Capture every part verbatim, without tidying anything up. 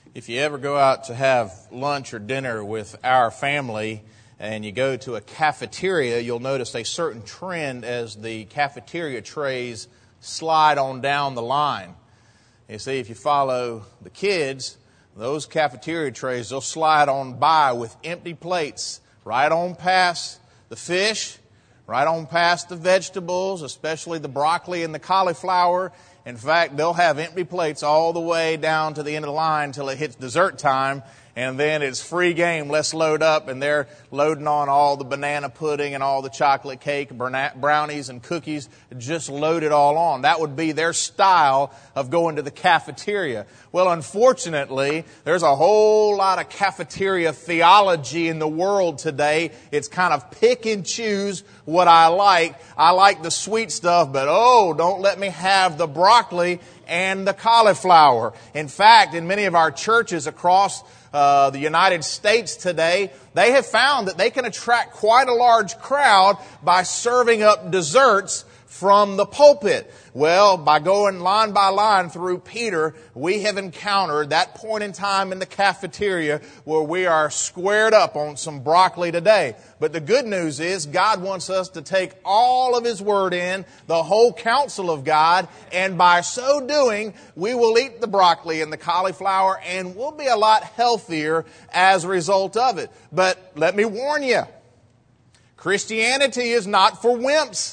If you ever go out to have lunch or dinner with our family and you go to a cafeteria, you'll notice a certain trend as the cafeteria trays slide on down the line. You see, if you follow the kids, those cafeteria trays, they'll slide on by with empty plates, right on past the fish, right on past the vegetables, especially the broccoli and the cauliflower. In fact, they'll have empty plates all the way down to the end of the line until it hits dessert time, and then it's free game. Let's load up, and they're loading on all the banana pudding and all the chocolate cake, brownies and cookies, just load it all on. That would be their style of going to the cafeteria. Well, unfortunately, there's a whole lot of cafeteria theology in the world today. It's kind of pick and choose what I like. I like the sweet stuff, but oh, don't let me have the broccoli and the cauliflower. In fact, in many of our churches across uh, the United States today, they have found that they can attract quite a large crowd by serving up desserts from the pulpit. Well, by going line by line through Peter, we have encountered that point in time in the cafeteria where we are squared up on some broccoli today. But the good news is God wants us to take all of His Word in, the whole counsel of God, and by so doing, we will eat the broccoli and the cauliflower, and we'll be a lot healthier as a result of it. But let me warn you, Christianity is not for wimps.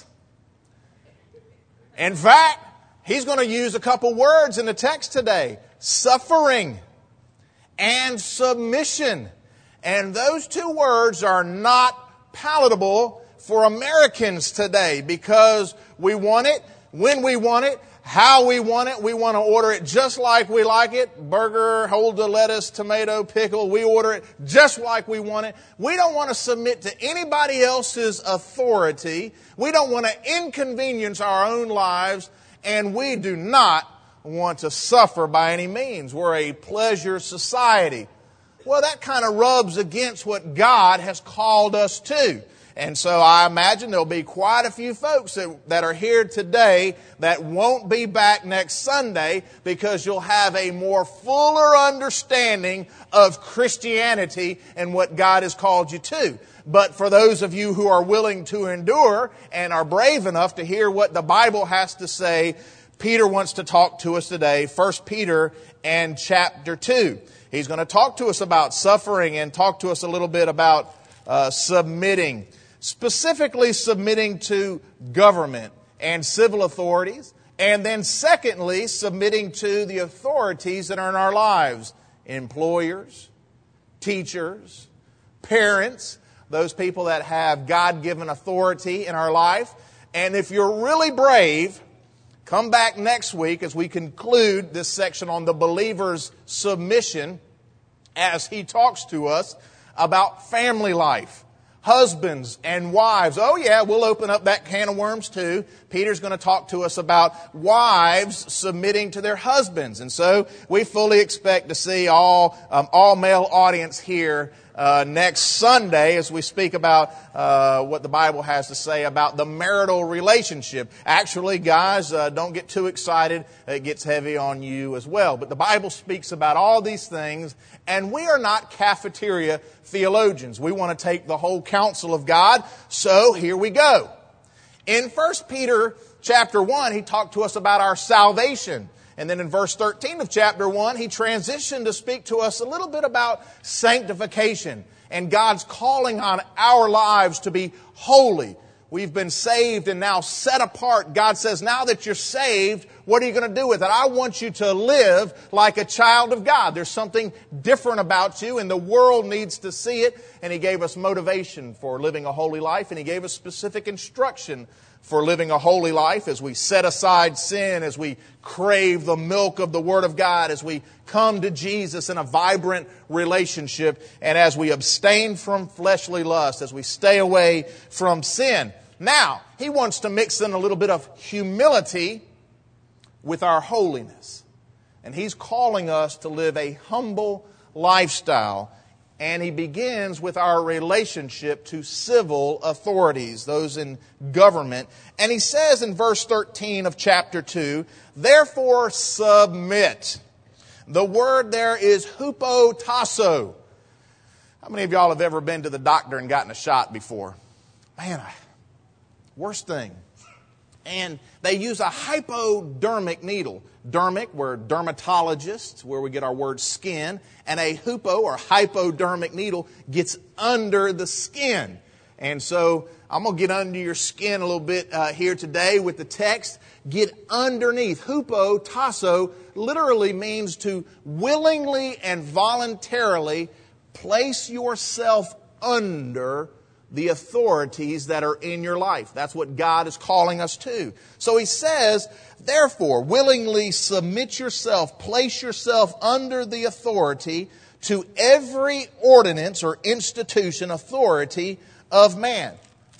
In fact, he's going to use a couple words in the text today. Suffering and submission. And those two words are not palatable for Americans today because we want it, when we want it, how we want it. We want to order it just like we like it. Burger, hold the lettuce, tomato, pickle. We order it just like we want it. We don't want to submit to anybody else's authority. We don't want to inconvenience our own lives. And we do not want to suffer by any means. We're a pleasure society. Well, that kind of rubs against what God has called us to. And so I imagine there'll be quite a few folks that, that are here today that won't be back next Sunday because you'll have a more fuller understanding of Christianity and what God has called you to. But for those of you who are willing to endure and are brave enough to hear what the Bible has to say, Peter wants to talk to us today, First Peter and chapter two. He's going to talk to us about suffering and talk to us a little bit about uh, submitting. Specifically submitting to government and civil authorities, and then secondly, submitting to the authorities that are in our lives, employers, teachers, parents, those people that have God-given authority in our life. And if you're really brave, come back next week as we conclude this section on the believer's submission as he talks to us about family life. Husbands and wives. Oh yeah, we'll open up that can of worms too. Peter's going to talk to us about wives submitting to their husbands. And so we fully expect to see all um, all male audience here uh, next Sunday as we speak about uh, what the Bible has to say about the marital relationship. Actually, guys, uh, don't get too excited. It gets heavy on you as well. But the Bible speaks about all these things, and we are not cafeteria theologians. We want to take the whole counsel of God. So here we go. In First Peter chapter one, he talked to us about our salvation. And then in verse thirteen of chapter one, he transitioned to speak to us a little bit about sanctification and God's calling on our lives to be holy. We've been saved and now set apart. God says, now that you're saved, what are you going to do with it? I want you to live like a child of God. There's something different about you, and the world needs to see it. And He gave us motivation for living a holy life, and He gave us specific instruction for living a holy life as we set aside sin, as we crave the milk of the Word of God, as we come to Jesus in a vibrant relationship, and as we abstain from fleshly lust, as we stay away from sin. Now, he wants to mix in a little bit of humility with our holiness. And he's calling us to live a humble lifestyle. And he begins with our relationship to civil authorities, those in government. And he says in verse thirteen of chapter two, therefore submit. The word there is hupotasso. How many of y'all have ever been to the doctor and gotten a shot before? Man, I, worst thing. And they use a hypodermic needle. Dermic, we're dermatologists, where we get our word skin. And a hupo or hypodermic needle gets under the skin. And so I'm going to get under your skin a little bit uh, here today with the text. Get underneath. Hupotasso literally means to willingly and voluntarily place yourself under the authorities that are in your life. That's what God is calling us to. So he says, therefore, willingly submit yourself, place yourself under the authority to every ordinance or institution, authority of man,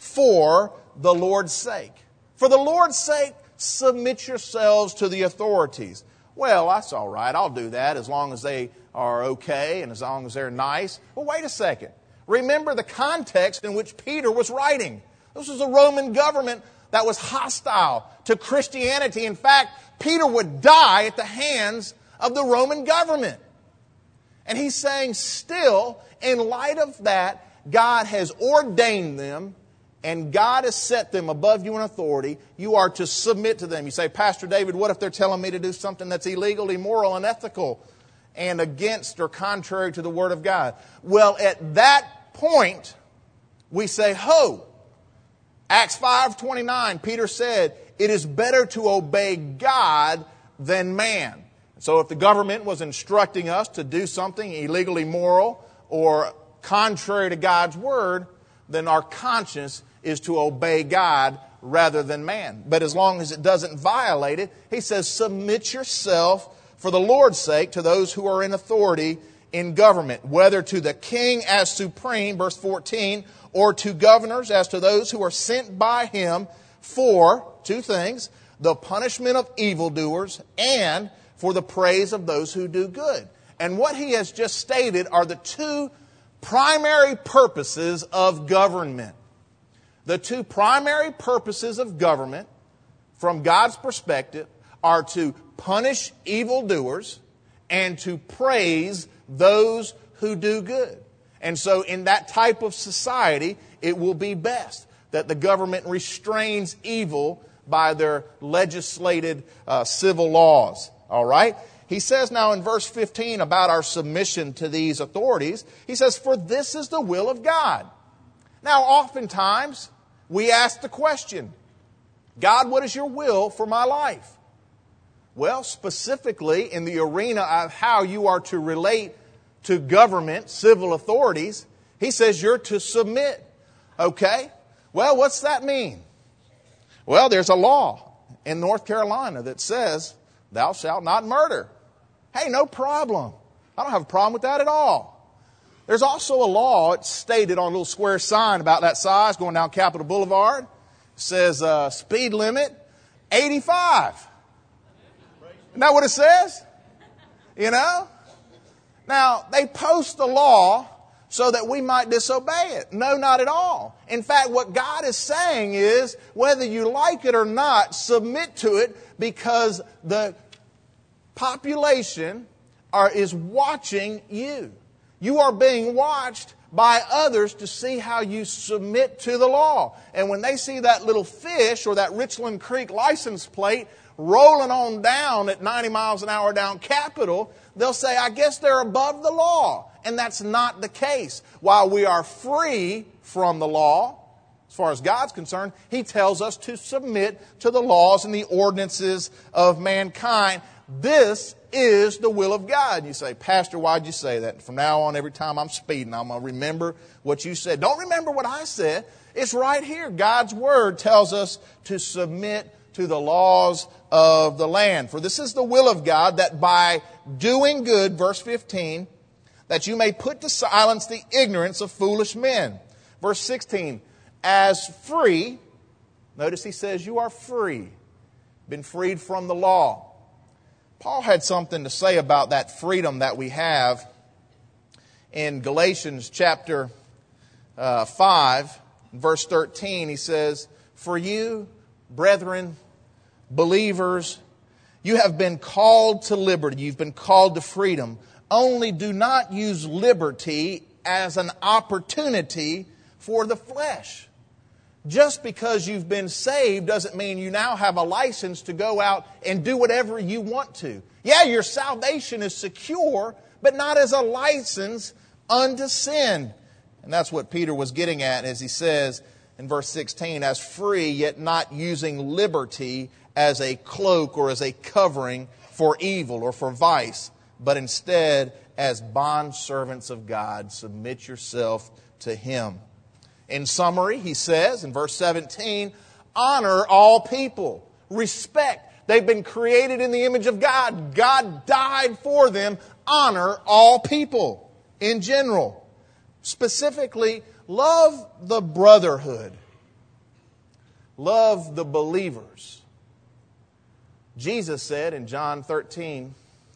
for the Lord's sake. For the Lord's sake, submit yourselves to the authorities. Well, that's all right. I'll do that as long as they are okay and as long as they're nice. Well, wait a second. Remember the context in which Peter was writing. This was a Roman government that was hostile to Christianity. In fact, Peter would die at the hands of the Roman government. And he's saying still, in light of that, God has ordained them and God has set them above you in authority. You are to submit to them. You say, Pastor David, what if they're telling me to do something that's illegal, immoral, unethical, and against or contrary to the Word of God? Well, at that point, we say, ho! Acts five twenty-nine, Peter said, it is better to obey God than man. So if the government was instructing us to do something illegal, immoral, or contrary to God's Word, then our conscience is to obey God rather than man. But as long as it doesn't violate it, he says, submit yourself for the Lord's sake to those who are in authority in government, whether to the king as supreme, verse fourteen, or to governors as to those who are sent by him for, two things, the punishment of evildoers and for the praise of those who do good. And what he has just stated are the two primary purposes of government. The two primary purposes of government, from God's perspective, are to punish evildoers and to praise those who do good. And so in that type of society, it will be best that the government restrains evil by their legislated uh, civil laws. All right? He says now in verse fifteen about our submission to these authorities, he says, for this is the will of God. Now, oftentimes, we ask the question, God, what is your will for my life? Well, specifically in the arena of how you are to relate to government, civil authorities, he says you're to submit. Okay? Well, what's that mean? Well, there's a law in North Carolina that says, thou shalt not murder. Hey, no problem. I don't have a problem with that at all. There's also a law, it's stated on a little square sign about that size going down Capitol Boulevard. It says uh, speed limit eighty-five. Isn't that what it says? You know? Now, they post the law so that we might disobey it. No, not at all. In fact, what God is saying is, whether you like it or not, submit to it because the population are, is watching you. You are being watched by others to see how you submit to the law. And when they see that little fish or that Richland Creek license plate rolling on down at ninety miles an hour down Capitol, they'll say, I guess they're above the law. And that's not the case. While we are free from the law, as far as God's concerned, He tells us to submit to the laws and the ordinances of mankind. This is the will of God. You say, Pastor, why'd you say that? From now on, every time I'm speeding, I'm going to remember what you said. Don't remember what I said. It's right here. God's Word tells us to submit to the laws of the land. For this is the will of God, that by doing good, verse fifteen, that you may put to silence the ignorance of foolish men. Verse sixteen, as free, notice he says you are free, been freed from the law. Paul had something to say about that freedom that we have in Galatians chapter uh, five, verse thirteen. He says, for you, brethren, believers, You have been called to liberty. You've been called to freedom. Only do not use liberty as an opportunity for the flesh. Just because you've been saved doesn't mean you now have a license to go out and do whatever you want to. Yeah, your salvation is secure, but not as a license unto sin. And that's what Peter was getting at as he says in verse sixteen, as free, yet not using liberty as a cloak or as a covering for evil or for vice, but instead as bondservants of God, submit yourself to Him. In summary, he says in verse seventeen, honor all people. Respect. They've been created in the image of God. God died for them. Honor all people in general. Specifically, love the brotherhood. Love the believers. Jesus said in John thirteen,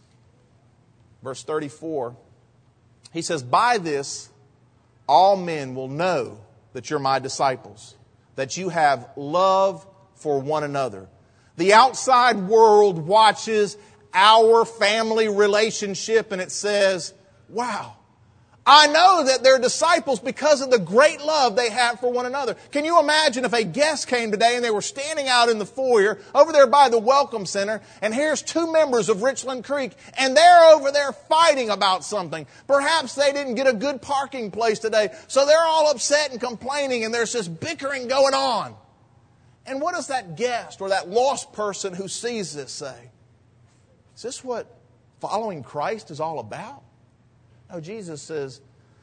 verse thirty-four, He says, by this all men will know that you're my disciples, that you have love for one another. The outside world watches our family relationship and it says, wow, I know that they're disciples because of the great love they have for one another. Can you imagine if a guest came today and they were standing out in the foyer over there by the Welcome Center, and here's two members of Richland Creek and they're over there fighting about something. Perhaps they didn't get a good parking place today, so they're all upset and complaining and there's this bickering going on. And what does that guest or that lost person who sees this say? Is this what following Christ is all about? No, Jesus says,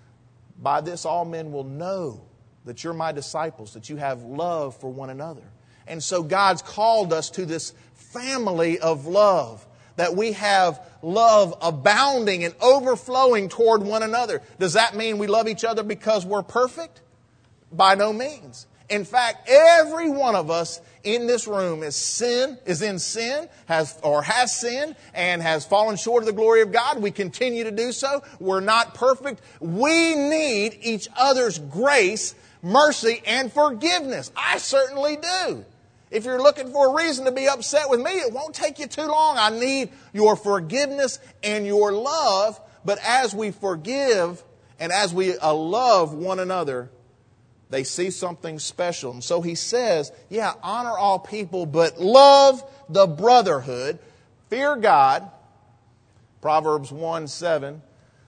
by this all men will know that you're my disciples, that you have love for one another. And so God's called us to this family of love, that we have love abounding and overflowing toward one another. Does that mean we love each other because we're perfect? By no means. In fact, every one of us in this room is sin, is in sin, has or has sinned, and has fallen short of the glory of God. We continue to do so. We're not perfect. We need each other's grace, mercy, and forgiveness. I certainly do. If you're looking for a reason to be upset with me, it won't take you too long. I need your forgiveness and your love. But as we forgive and as we uh, love one another, they see something special. And so he says, yeah, honor all people, but love the brotherhood. Fear God. Proverbs one seven.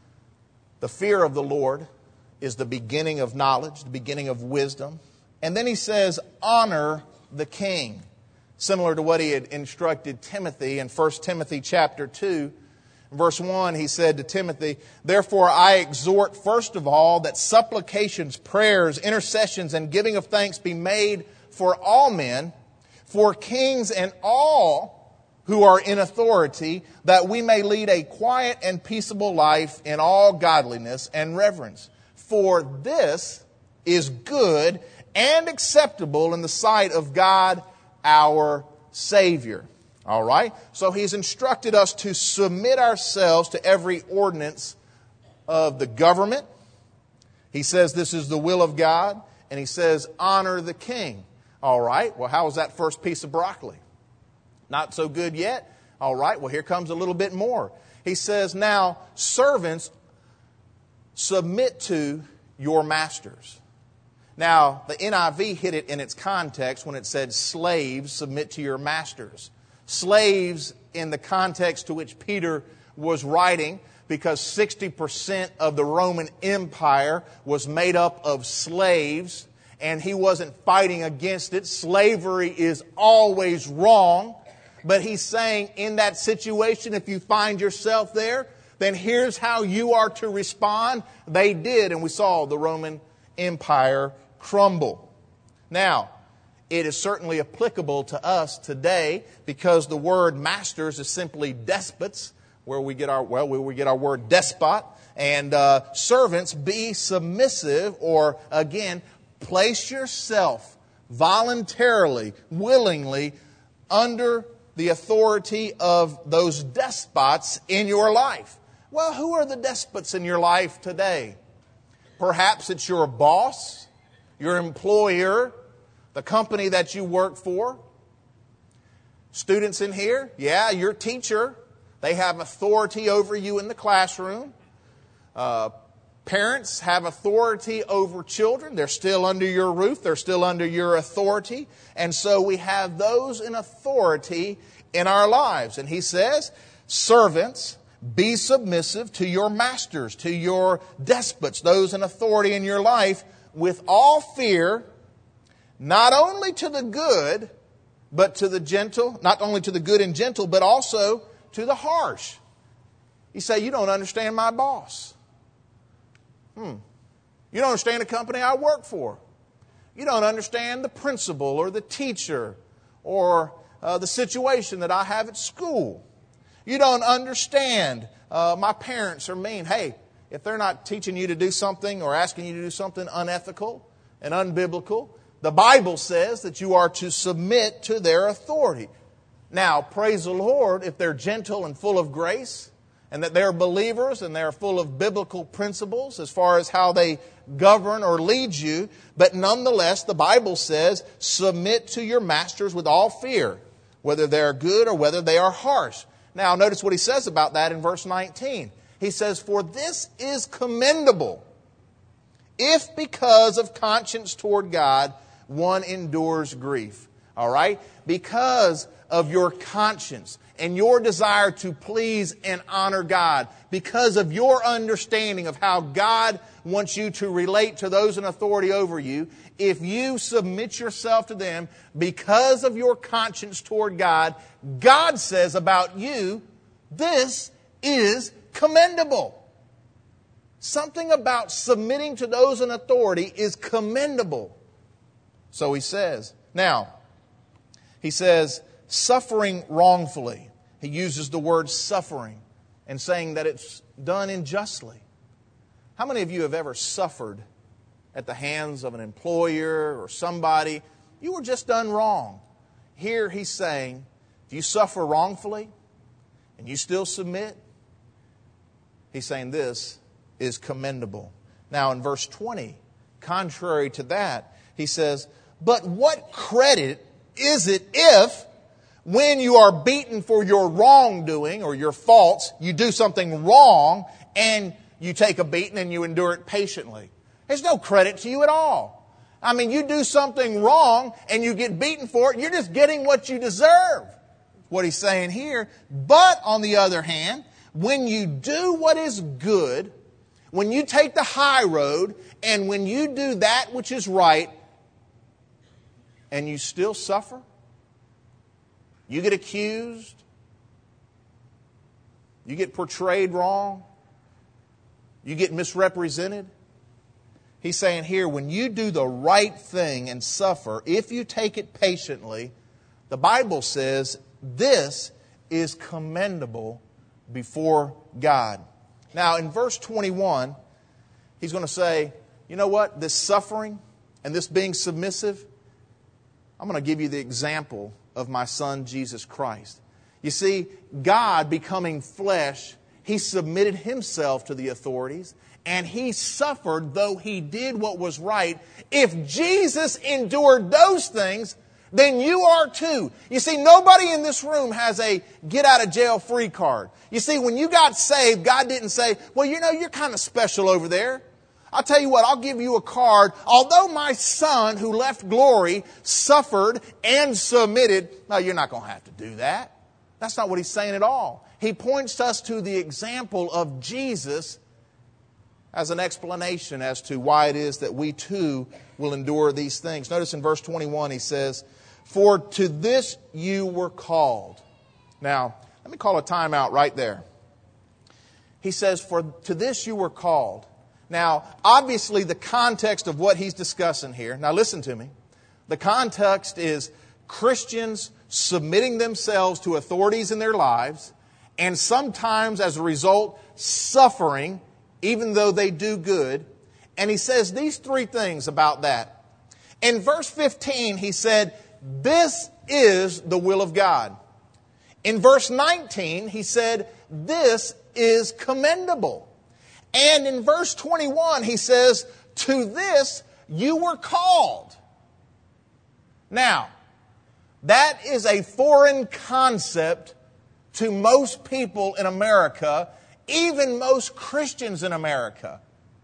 The fear of the Lord is the beginning of knowledge, the beginning of wisdom. And then he says, honor the king. Similar to what he had instructed Timothy in First Timothy chapter two. Verse one, he said to Timothy, therefore I exhort first of all that supplications, prayers, intercessions, and giving of thanks be made for all men, for kings and all who are in authority, that we may lead a quiet and peaceable life in all godliness and reverence. For this is good and acceptable in the sight of God our Savior. All right? So he's instructed us to submit ourselves to every ordinance of the government. He says this is the will of God. And he says honor the king. All right? Well, how was that first piece of broccoli? Not so good yet? All right? Well, here comes a little bit more. He says, now, servants, submit to your masters. Now, the N I V hit it in its context when it said slaves, submit to your masters. Slaves in the context to which Peter was writing, because sixty percent of the Roman Empire was made up of slaves, and he wasn't fighting against it. Slavery is always wrong. But he's saying in that situation, if you find yourself there, then here's how you are to respond. They did, and we saw the Roman Empire crumble. Now, it is certainly applicable to us today because the word masters is simply despots, where we get our, well, where we get our word despot. And uh, servants, be submissive, or again, place yourself voluntarily, willingly under the authority of those despots in your life. Well, who are the despots in your life today? Perhaps it's your boss, your employer, the company that you work for. Students in here, yeah, your teacher, they have authority over you in the classroom. Uh, parents have authority over children. They're still under your roof. They're still under your authority. And so we have those in authority in our lives. And he says, servants, be submissive to your masters, to your despots, those in authority in your life, with all fear, not only to the good, but to the gentle, not only to the good and gentle, but also to the harsh. You say, you don't understand my boss. Hmm. You don't understand the company I work for. You don't understand the principal or the teacher or uh, the situation that I have at school. You don't understand uh, my parents are mean. Hey, if they're not teaching you to do something or asking you to do something unethical and unbiblical, the Bible says that you are to submit to their authority. Now, praise the Lord if they're gentle and full of grace and that they're believers and they're full of biblical principles as far as how they govern or lead you. But nonetheless, the Bible says, submit to your masters with all fear, whether they're good or whether they are harsh. Now, notice what he says about that in verse nineteen. He says, for this is commendable if because of conscience toward God one endures grief. All right? Because of your conscience and your desire to please and honor God, because of your understanding of how God wants you to relate to those in authority over you, if you submit yourself to them because of your conscience toward God, God says about you, this is commendable. Something about submitting to those in authority is commendable. So he says. Now, he says, suffering wrongfully. He uses the word suffering and saying that it's done unjustly. How many of you have ever suffered at the hands of an employer or somebody? You were just done wrong. Here he's saying, if you suffer wrongfully and you still submit, he's saying this is commendable. Now in verse twenty, contrary to that, he says, but what credit is it if, when you are beaten for your wrongdoing or your faults, you do something wrong and you take a beating and you endure it patiently? There's no credit to you at all. I mean, you do something wrong and you get beaten for it, you're just getting what you deserve. What he's saying here. But on the other hand, when you do what is good, when you take the high road, and when you do that which is right, and you still suffer, you get accused, you get portrayed wrong, you get misrepresented. He's saying here, when you do the right thing and suffer, if you take it patiently, the Bible says this is commendable before God. Now, in verse twenty-one, he's going to say, you know what? This suffering and this being submissive, I'm going to give you the example of my Son, Jesus Christ. You see, God becoming flesh, He submitted Himself to the authorities, and He suffered, though He did what was right. If Jesus endured those things, then you are too. You see, nobody in this room has a get out of jail free card. You see, when you got saved, God didn't say, well, you know, you're kind of special over there. I'll tell you what, I'll give you a card. Although my son who left glory suffered and submitted, no, you're not going to have to do that. That's not what he's saying at all. He points us to the example of Jesus as an explanation as to why it is that we too will endure these things. Notice in verse twenty-one he says, for to this you were called. Now, let me call a timeout right there. He says, for to this you were called. Now, obviously the context of what he's discussing here, now listen to me. The context is Christians submitting themselves to authorities in their lives, and sometimes as a result suffering, even though they do good. And he says these three things about that. In verse fifteen, he said, this is the will of God. In verse nineteen, he said, this is commendable. And in verse twenty-one, he says, to this you were called. Now, That is a foreign concept to most people in America, even most Christians in America.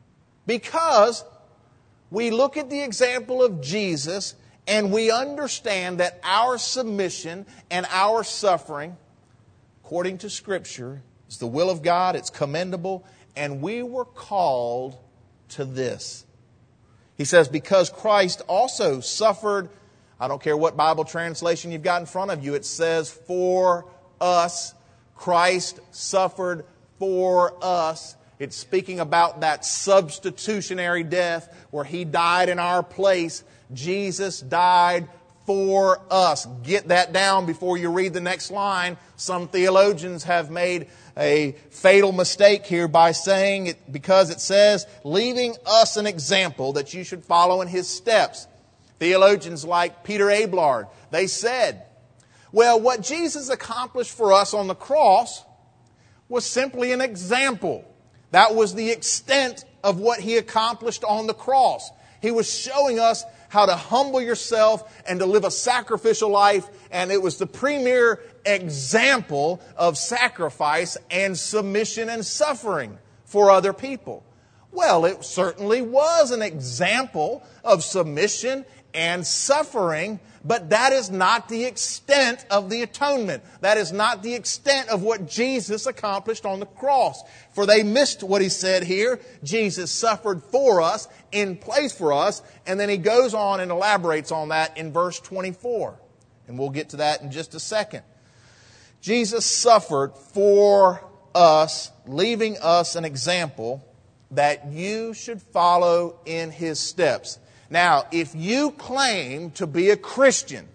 Because we look at the example of Jesus and we understand that our submission and our suffering, according to Scripture, is the will of God, it's commendable, and we were called to this. He says, because Christ also suffered, I don't care what Bible translation you've got in front of you, it says, for us. Christ suffered for us. It's speaking about that substitutionary death where He died in our place. Jesus died for us. Get that down before you read the next line. Some theologians have made a fatal mistake here by saying it because it says, leaving us an example that you should follow in His steps. Theologians like Peter Abelard, they said, well, what Jesus accomplished for us on the cross was simply an example. That was the extent of what He accomplished on the cross. He was showing us how to humble yourself and to live a sacrificial life, and it was the premier example of sacrifice and submission and suffering for other people. Well, it certainly was an example of submission and suffering, but that is not the extent of the atonement. That is not the extent of what Jesus accomplished on the cross. For they missed what He said here. Jesus suffered for us, in place for us, and then He goes on and elaborates on that in verse twenty-four. And we'll get to that in just a second. Jesus suffered for us, leaving us an example that you should follow in His steps. Now, if you claim to be a Christian,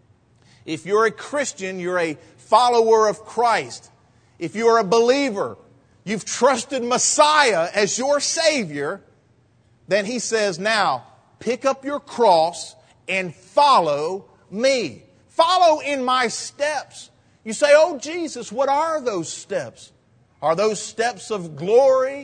if you're a Christian, you're a follower of Christ, if you're a believer, you've trusted Messiah as your Savior, then He says, now, pick up your cross and follow me. Follow in my steps. You say, oh, Jesus, what are those steps? Are those steps of glory?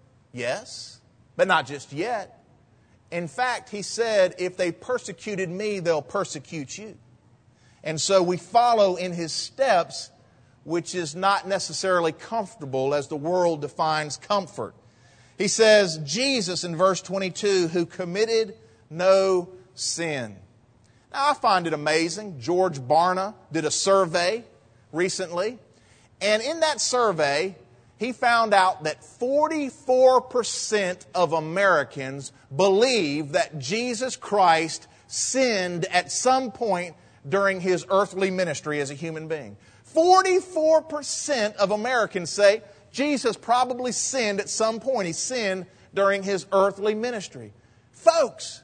Yes, but not just yet. In fact, He said, if they persecuted me, they'll persecute you. And so we follow in His steps, which is not necessarily comfortable as the world defines comfort. He says, Jesus in verse twenty-two, who committed no sin. Now, I find it amazing. George Barna did a survey recently. And in that survey, he found out that forty-four percent of Americans believe that Jesus Christ sinned at some point during His earthly ministry as a human being. forty-four percent of Americans say Jesus probably sinned at some point. He sinned during His earthly ministry. Folks,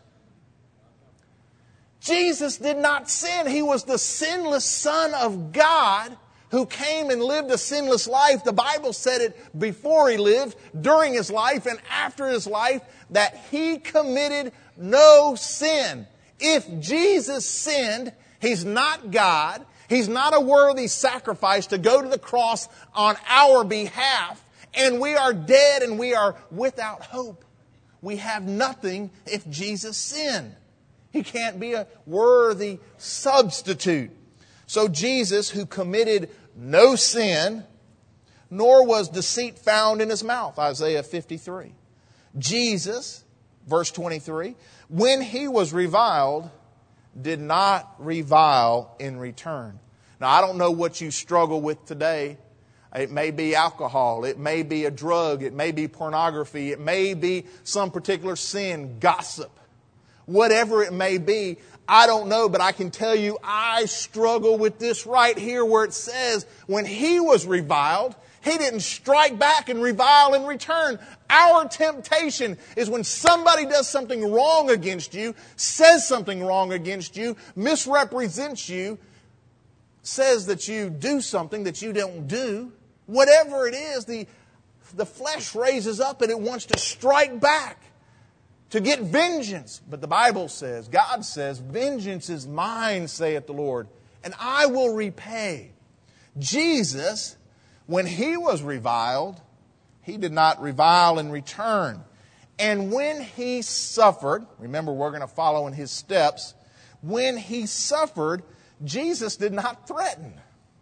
Jesus did not sin. He was the sinless Son of God who came and lived a sinless life. The Bible said it before He lived, during His life, and after His life, that He committed no sin. If Jesus sinned, He's not God. He's not a worthy sacrifice to go to the cross on our behalf. And we are dead and we are without hope. We have nothing if Jesus sinned. He can't be a worthy substitute. So Jesus, who committed no sin, nor was deceit found in His mouth. Isaiah fifty-three. Jesus, verse twenty-three, when He was reviled, did not revile in return. Now, I don't know what you struggle with today. It may be alcohol. It may be a drug. It may be pornography. It may be some particular sin, gossip. Whatever it may be, I don't know, but I can tell you I struggle with this right here where it says when He was reviled, He didn't strike back and revile in return. Our temptation is when somebody does something wrong against you, says something wrong against you, misrepresents you, says that you do something that you don't do. Whatever it is, the, the flesh raises up and it wants to strike back, to get vengeance. But the Bible says, God says, vengeance is mine, saith the Lord, and I will repay. Jesus, when He was reviled, He did not revile in return. And when He suffered, remember we're going to follow in His steps, when He suffered, Jesus did not threaten.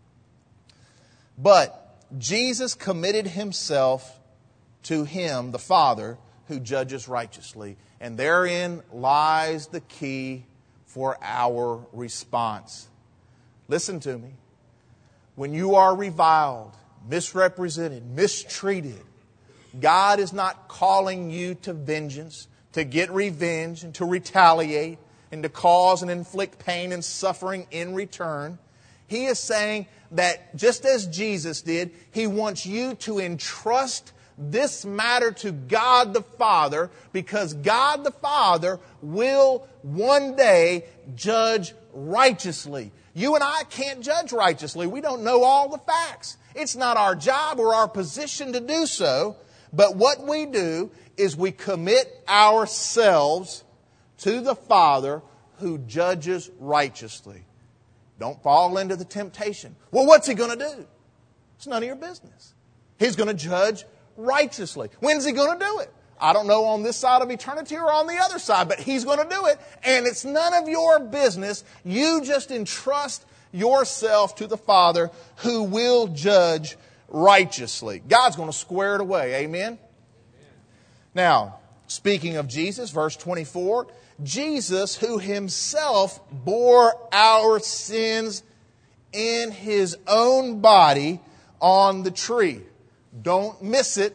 But Jesus committed himself to him, the Father, who judges righteously. And therein lies the key for our response. Listen to me. When you are reviled, misrepresented, mistreated, God is not calling you to vengeance, to get revenge, and to retaliate, and to cause and inflict pain and suffering in return. He is saying that just as Jesus did, He wants you to entrust this matter to God the Father, because God the Father will one day judge righteously. You and I can't judge righteously. We don't know all the facts. It's not our job or our position to do so. But what we do is we commit ourselves to the Father who judges righteously. Don't fall into the temptation. Well, what's He going to do? It's none of your business. He's going to judge righteously. When's He going to do it? I don't know, on this side of eternity or on the other side, but He's going to do it, and it's none of your business. You just entrust yourself to the Father who will judge righteously. God's going to square it away. Amen? Amen. Now, speaking of Jesus, verse twenty-four, Jesus, who Himself bore our sins in His own body on the tree. Don't miss it.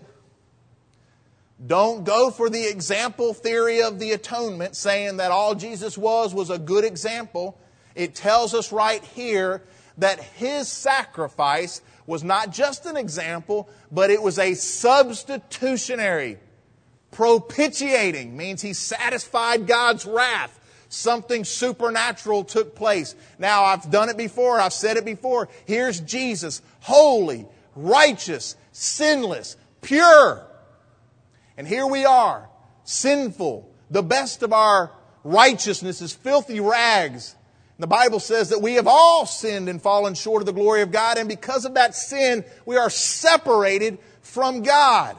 Don't go for the example theory of the atonement, saying that all Jesus was was a good example. It tells us right here that His sacrifice was not just an example, but it was a substitutionary. Propitiating means He satisfied God's wrath. Something supernatural took place. Now, I've done it before. I've said it before. Here's Jesus, holy, righteous, sinless, pure. And here we are, sinful. The best of our righteousness is filthy rags. The Bible says that we have all sinned and fallen short of the glory of God, and because of that sin, we are separated from God.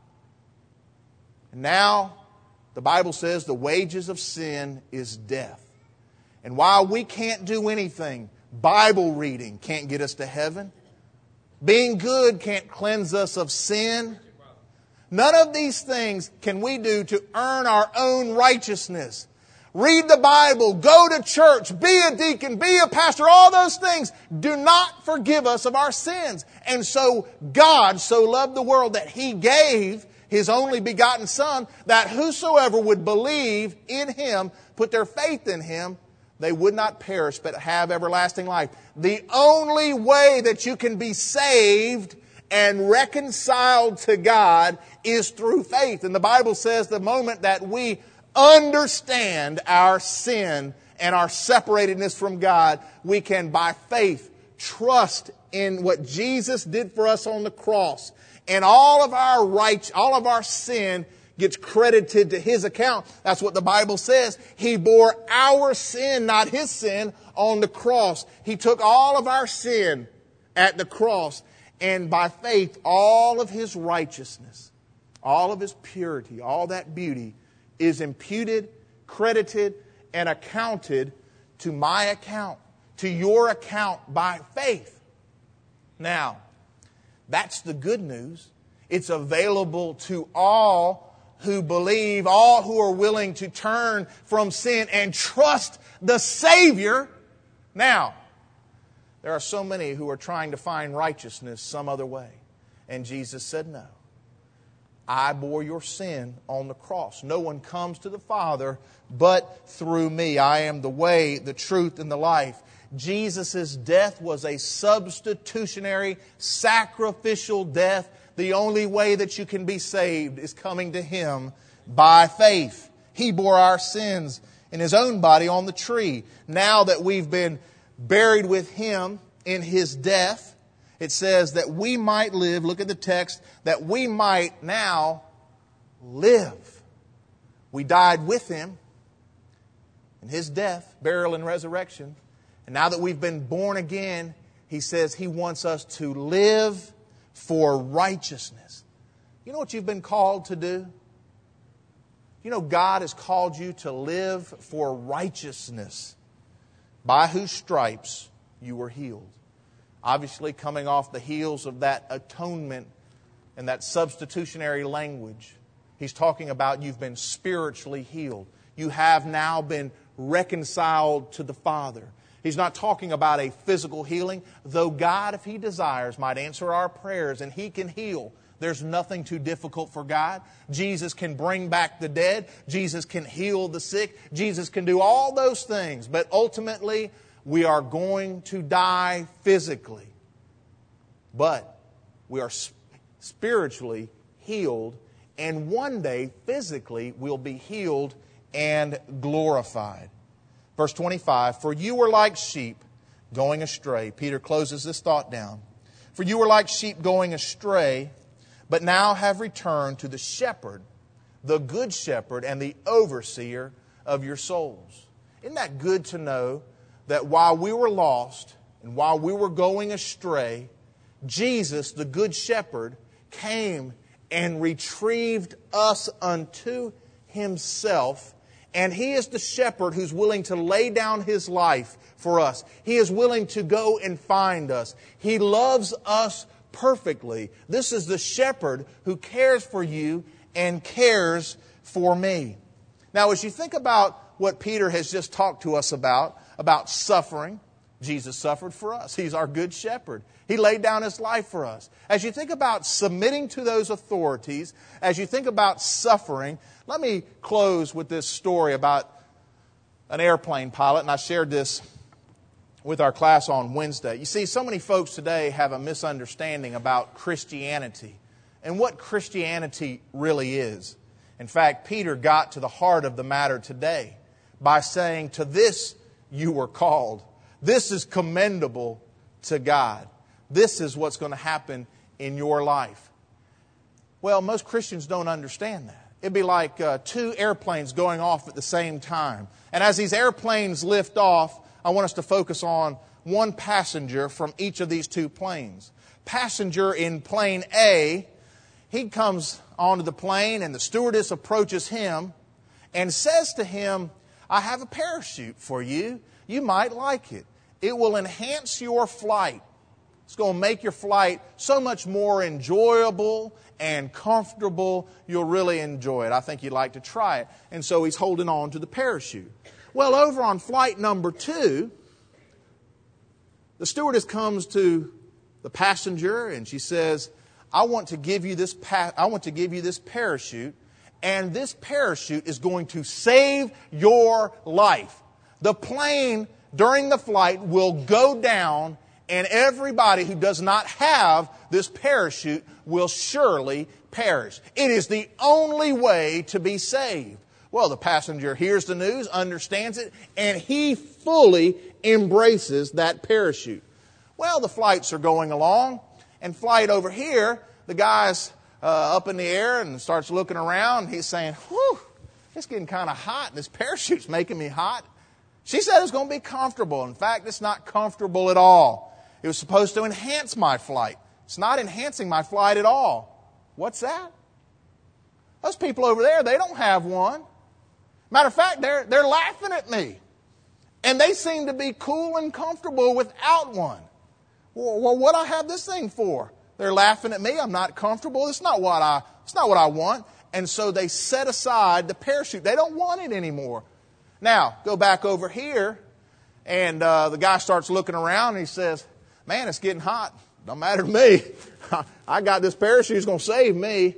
And now, the Bible says the wages of sin is death. And while we can't do anything, Bible reading can't get us to heaven. Being good can't cleanse us of sin. None of these things can we do to earn our own righteousness. Read the Bible, go to church, be a deacon, be a pastor, all those things do not forgive us of our sins. And so God so loved the world that He gave His only begotten Son, that whosoever would believe in Him, put their faith in Him, they would not perish but have everlasting life. The only way that you can be saved and reconciled to God is through faith. And the Bible says the moment that we understand our sin and our separatedness from God, we can by faith trust in what Jesus did for us on the cross. And all of our right, all of our sin gets credited to His account. That's what the Bible says. He bore our sin, not His sin, on the cross. He took all of our sin at the cross. And by faith, all of His righteousness, all of His purity, all that beauty is imputed, credited, and accounted to my account, to your account by faith. Now, that's the good news. It's available to all who believe, all who are willing to turn from sin and trust the Savior. Now, there are so many who are trying to find righteousness some other way. And Jesus said, no. I bore your sin on the cross. No one comes to the Father but through me. I am the way, the truth, and the life. Jesus' death was a substitutionary, sacrificial death. The only way that you can be saved is coming to Him by faith. He bore our sins in His own body on the tree. Now that we've been buried with Him in His death, it says that we might live, look at the text, that we might now live. We died with Him in His death, burial, and resurrection. And now that we've been born again, He says He wants us to live for righteousness. You know what you've been called to do? You know God has called you to live for righteousness. by whose stripes you were healed. Obviously, coming off the heels of that atonement and that substitutionary language, he's talking about you've been spiritually healed. You have now been reconciled to the Father. He's not talking about a physical healing, though God, if He desires, might answer our prayers and He can heal. There's nothing too difficult for God. Jesus can bring back the dead. Jesus can heal the sick. Jesus can do all those things. But ultimately, we are going to die physically. But we are spiritually healed. And one day, physically, we'll be healed and glorified. Verse twenty-five, for you were like sheep going astray. Peter closes this thought down. For you were like sheep going astray, but now have returned to the shepherd, the good shepherd and the overseer of your souls. Isn't that good to know that while we were lost and while we were going astray, Jesus, the good shepherd, came and retrieved us unto Himself. And He is the shepherd who's willing to lay down His life for us. He is willing to go and find us. He loves us perfectly. This is the shepherd who cares for you and cares for me. Now, as you think about what Peter has just talked to us about, about suffering, Jesus suffered for us. He's our good shepherd. He laid down His life for us. As you think about submitting to those authorities, as you think about suffering, let me close with this story about an airplane pilot, and I shared this with our class on Wednesday. You see, so many folks today have a misunderstanding about Christianity and what Christianity really is. In fact, Peter got to the heart of the matter today by saying, to this you were called. This is commendable to God. This is what's going to happen in your life. Well, most Christians don't understand that. It'd be like uh, two airplanes going off at the same time. And as these airplanes lift off, I want us to focus on one passenger from each of these two planes. Passenger in plane A, he comes onto the plane and the stewardess approaches him and says to him, I have a parachute for you. You might like it. It will enhance your flight. It's going to make your flight so much more enjoyable and comfortable. You'll really enjoy it. I think you'd like to try it. And so he's holding on to the parachute. Well, over on flight number two, the stewardess comes to the passenger and she says, I want to give you this pa- I want to give you this parachute, and this parachute is going to save your life. The plane during the flight will go down, and everybody who does not have this parachute will surely perish. It is the only way to be saved. Well, the passenger hears the news, understands it, and he fully embraces that parachute. Well, the flights are going along, and flight over here, the guy's uh, up in the air and starts looking around. And he's saying, whew, it's getting kind of hot, and this parachute's making me hot. She said it's going to be comfortable. In fact, it's not comfortable at all. It was supposed to enhance my flight. It's not enhancing my flight at all. What's that? Those people over there, they don't have one. Matter of fact, they're, they're laughing at me. And they seem to be cool and comfortable without one. Well, well, what do I have this thing for? They're laughing at me. I'm not comfortable. It's not what I, it's not what I want. And so they set aside the parachute. They don't want it anymore. Now, go back over here, and uh, the guy starts looking around, and he says, man, it's getting hot. Don't matter to me. I got this parachute. It's going to save me.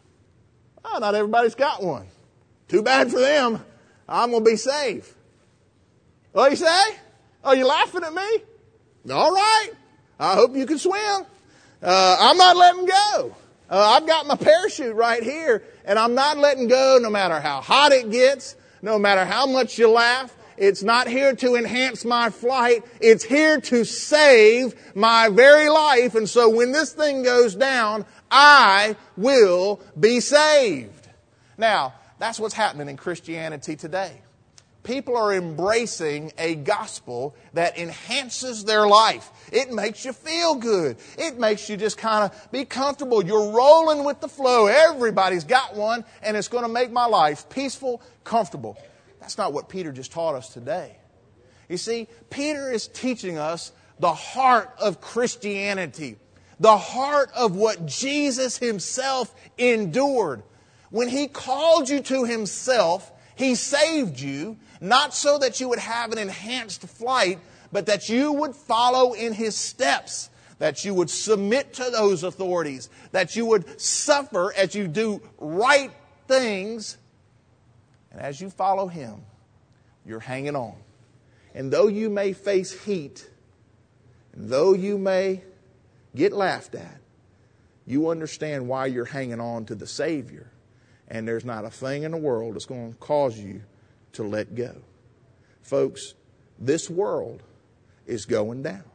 Oh, not everybody's got one. Too bad for them. I'm going to be safe. What do you say? Oh, you laughing at me? All right. I hope you can swim. Uh, I'm not letting go. Uh, I've got my parachute right here, and I'm not letting go no matter how hot it gets, no matter how much you laugh. It's not here to enhance my flight. It's here to save my very life. And so when this thing goes down, I will be saved. Now, that's what's happening in Christianity today. People are embracing a gospel that enhances their life. It makes you feel good. It makes you just kind of be comfortable. You're rolling with the flow. Everybody's got one, and it's going to make my life peaceful, comfortable. That's not what Peter just taught us today. You see, Peter is teaching us the heart of Christianity, the heart of what Jesus himself endured. When he called you to himself, he saved you, not so that you would have an enhanced flight, but that you would follow in his steps, that you would submit to those authorities, that you would suffer as you do right things. And as you follow him, you're hanging on. And though you may face heat, and though you may get laughed at, you understand why you're hanging on to the Savior. And there's not a thing in the world that's going to cause you to let go. Folks, this world is going down.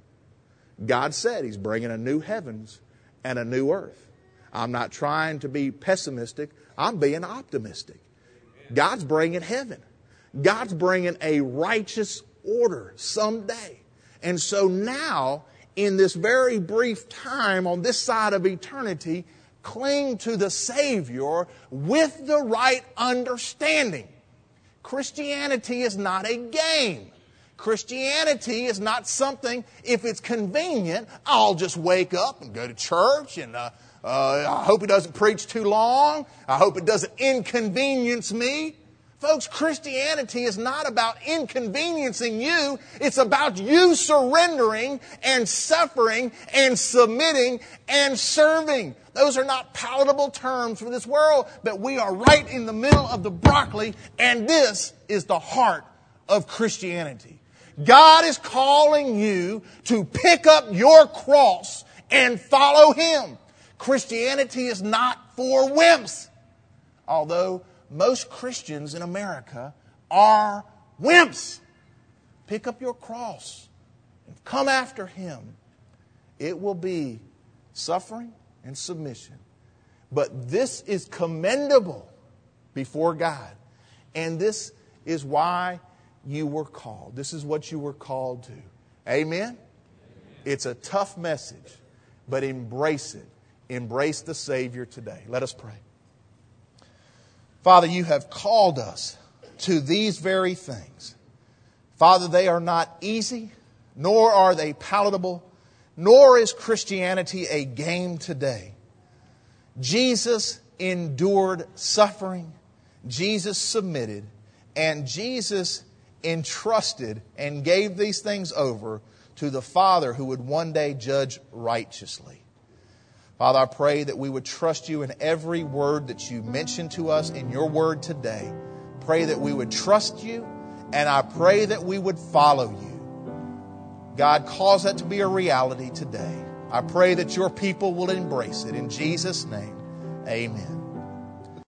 God said He's bringing a new heavens and a new earth. I'm not trying to be pessimistic. I'm being optimistic. God's bringing heaven. God's bringing a righteous order someday. And so now, in this very brief time on this side of eternity, cling to the Savior with the right understanding. Christianity is not a game. Christianity is not something, if it's convenient, I'll just wake up and go to church and uh, uh, I hope it doesn't preach too long. I hope it doesn't inconvenience me. Folks, Christianity is not about inconveniencing you. It's about you surrendering and suffering and submitting and serving. Those are not palatable terms for this world, but we are right in the middle of the broccoli, and this is the heart of Christianity. God is calling you to pick up your cross and follow Him. Christianity is not for wimps, although most Christians in America are wimps. Pick up your cross and come after Him. It will be suffering and submission. But this is commendable before God. And this is why you were called. This is what you were called to. Amen? Amen. It's a tough message, but embrace it. Embrace the Savior today. Let us pray. Father, you have called us to these very things. Father, they are not easy, nor are they palatable, nor is Christianity a game today. Jesus endured suffering, Jesus submitted, and Jesus entrusted and gave these things over to the Father who would one day judge righteously. Father, I pray that we would trust you in every word that you mentioned to us in your word today. Pray that we would trust you, and I pray that we would follow you. God, cause that to be a reality today. I pray that your people will embrace it. In Jesus' name, amen.